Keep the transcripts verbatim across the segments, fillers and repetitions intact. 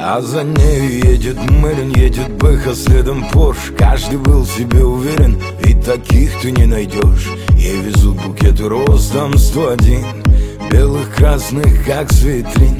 А за нею едет Мэрин, едет Бэха, следом Порш. Каждый был в себе уверен, ведь таких ты не найдешь. Ей везут букеты роз, там сто один, белых, красных, как с витрин.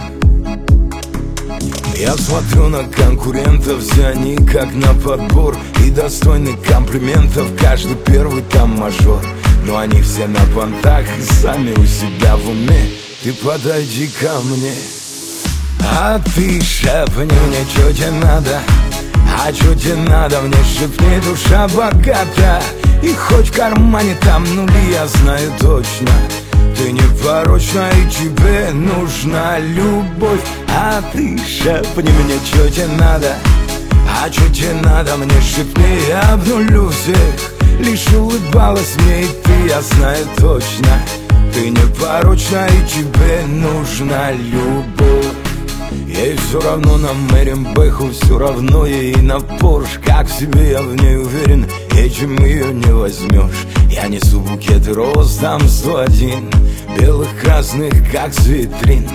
Я смотрю на конкурентов, все они как на подбор, и достойны комплиментов, каждый первый там мажор. Но они все на понтах и сами у себя в уме. Ты подойди ко мне, а ты шепни мне, что тебе надо. А что тебе надо, мне шепни, душа богата. И хоть в кармане там нули, я знаю точно, ты непорочна и тебе нужна любовь. А ты шепни мне, что тебе надо. А что тебе надо, мне шепни, я обнулю всех. Лишь улыбалась мне и ты, я знаю точно, ты непорочна и тебе нужна любовь. Ей все равно на Мэрин Бэху, все равно ей на Порш. Как в себе я в ней уверен, этим ее не возьмешь. Я несу букеты роз, там сто один, белых, красных, как с витрин.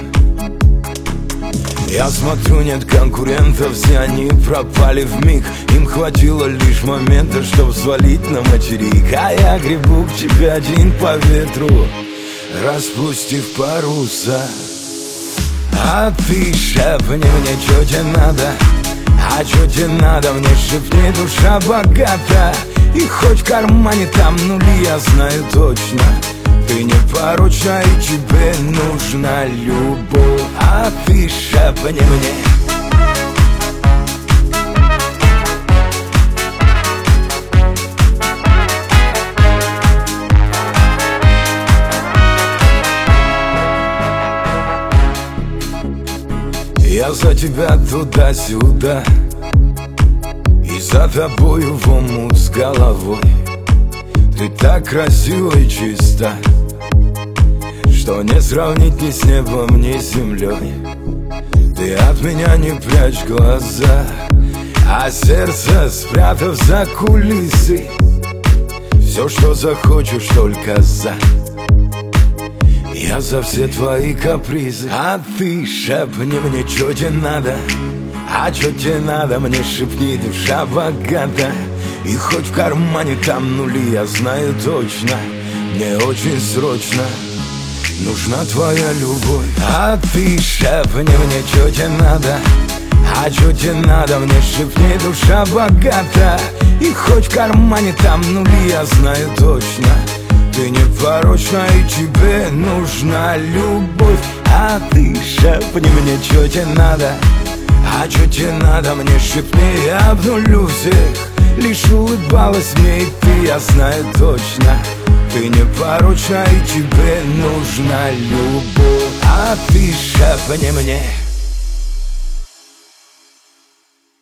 Я смотрю, нет конкурентов, все они пропали вмиг. Им хватило лишь момента, чтоб свалить на материк. А я гребу к тебе один по ветру, распустив паруса. А ты шепни мне, что тебе надо. А что тебе надо, мне шепни, душа богата. И хоть в кармане там нули, я знаю точно, ты непорочна и тебе нужна любовь. А ты шепни мне. Я за тебя туда-сюда, и за тобою в омут с головой. Ты так красива и чиста, что не сравнить ни с небом, ни с землей. Ты от меня не прячь глаза, а сердце спрятав за кулисы. Все, что захочешь, только за. Я за все твои капризы. А ты шепни мне, что тебе надо. А что тебе надо, мне шепни, душа богата. И хоть в кармане там нули, я знаю точно, мне очень срочно нужна твоя любовь. А ты шепни мне, что тебе надо. А что тебе надо, мне шепни, душа богата. И хоть в кармане там нули, я знаю точно, ты непорочна и тебе нужна любовь. А ты шепни мне, что тебе надо. А что тебе надо, мне шепни, я обнулю всех. Лишь улыбалась мне и ты, я знаю точно, ты непорочна и тебе нужна любовь. А ты шепни мне.